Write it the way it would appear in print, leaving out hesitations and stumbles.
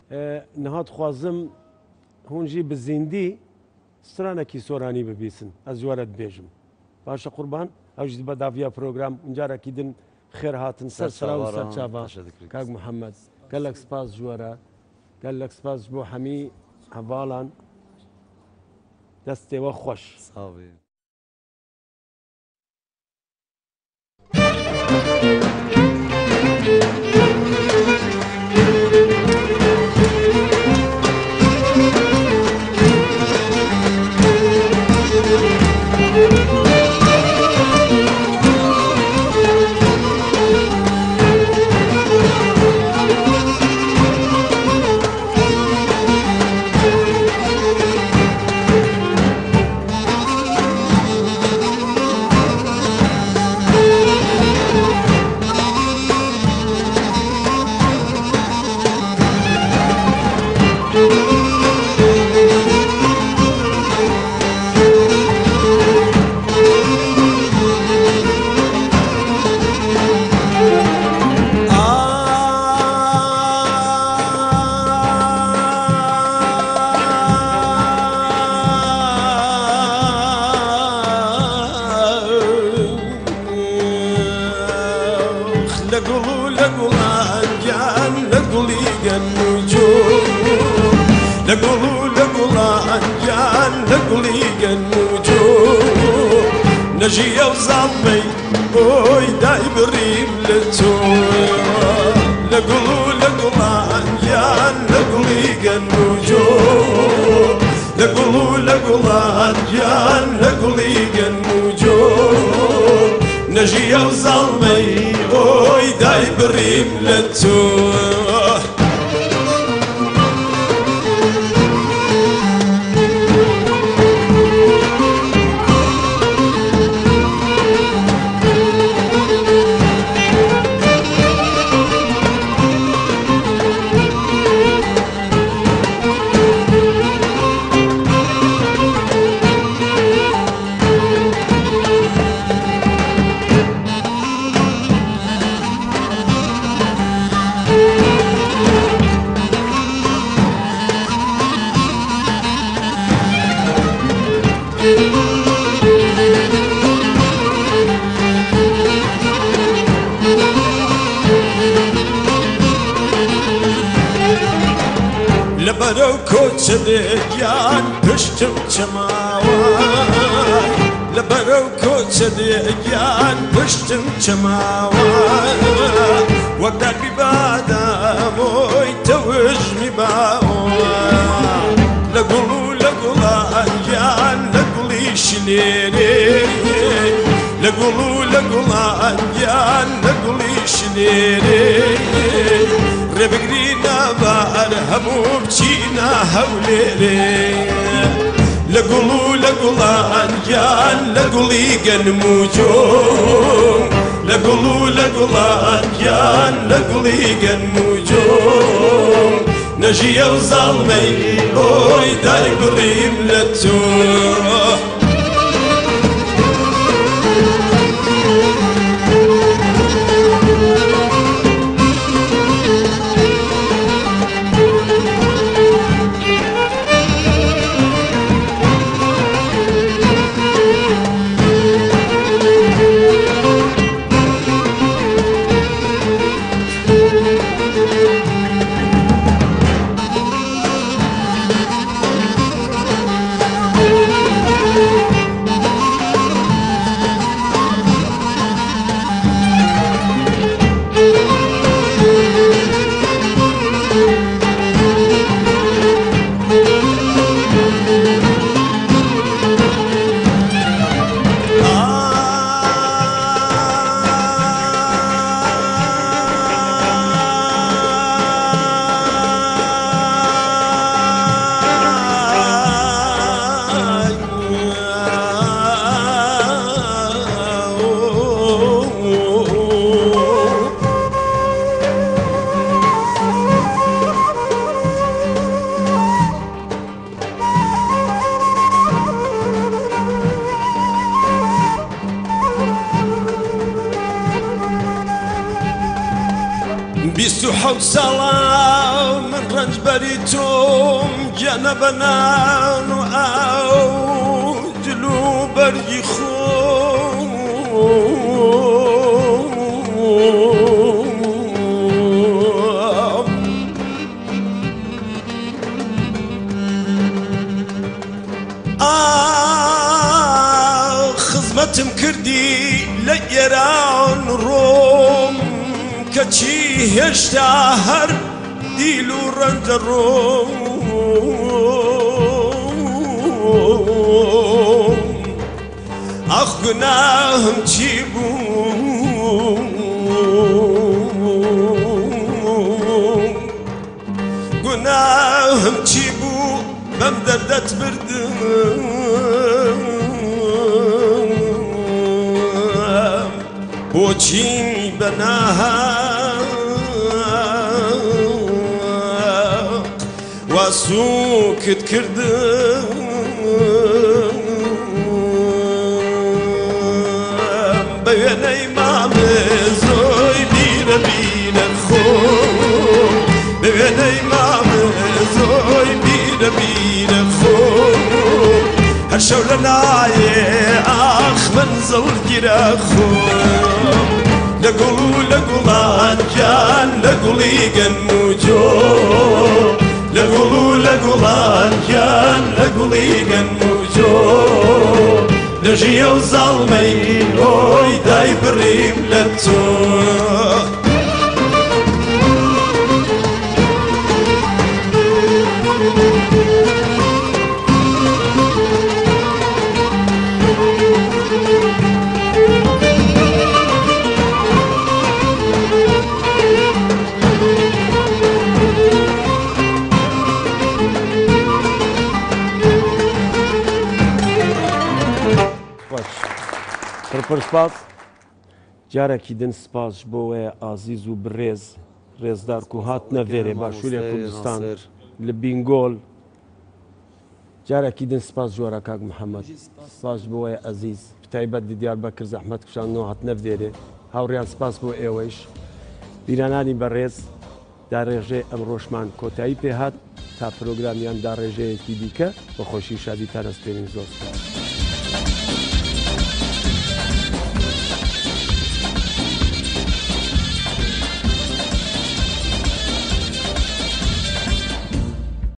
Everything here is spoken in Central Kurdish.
نهات خوازم هونجی بزیندی سرانکی سورانی ببیسن از جوارت بیجم باشا قربان اوجد بدافیا پروگرام اونجا کیدن خیر هاتن سر سرا و سر چاوا کاگ محمد قال لك سپاس جوارا قال لك سپاس بو حمی هوالان دستی و خوش صافي نجي وزعمي اوي داي بريم لتو لقلو لقلا انجان لقلي قنوجو لقلو لقلا انجان لقلي قنوجو نجي وزعمي اوي داي بريم لتو لبرو كوتشديان بشتم چماوان لبرو كوتشديان بشتم چماوان وقدر ببادا موي توجمي باوان لقلو لقلا انجان لقلي شليري لقلو لقلا انجان لقلي شليري ربقرينا بار همو بچينا هوليري لقلو لقلا انجان لقلي قنموجو لقلو لقلا انجان لقلي قنموجو نجي وظلمي اوي داي بريم لتو بيستو حوت سلام من رنج بەری تۆم گیانە بەنان و ئاو جل و بەرگی خۆم خزمەتم کردی لە ئێران و ڕۆم کەچی هێشتا هەر دیل و ڕەنجە ڕۆم ئەخ گوناهم چی بوو گوناهم چی بوو بەم دەردەت بردم بۆچی بەناهەق واسووکت کردم بە وێنەی مامێ زۆی بیرە بینە خۆم بە وێنەی مامێ زۆی بیرە بینە خۆم هەر شەو لە نایێ ئاخ من زەڵگیرە خۆم لە گوڵ و لە گوڵان گیان لە گوڵی گەنم و جۆ لە گوڵ و لە گوڵان گیان لە گوڵی گەنم و جۆ لە ژیە و زاڵمەی ئۆی دای بڕیم لە تۆ پڕ سپاس جارێکی دن سپاس بۆ وەیە ئازیز و بڕێز ڕێزدار و هات نەڤێرێ باشووری کوردستان لە بینگۆل جارێکی دن سپاس جۆرە کاک محەممەد سپاس بۆ وەیە ئەزیز تایبەت دیار بەکرد زەحمەت کشانەوە هات نەڤێرێ هاوڕیان سپاس بۆ ئێوەیش بیرانانی بەڕێز داڕێژێ ئەم ڕۆژمان کۆتایی پێهات تا پرۆگرامیان داڕێژەیەکی دیکە بە خۆشی شادی تا دەستپێنین زۆر سپاس.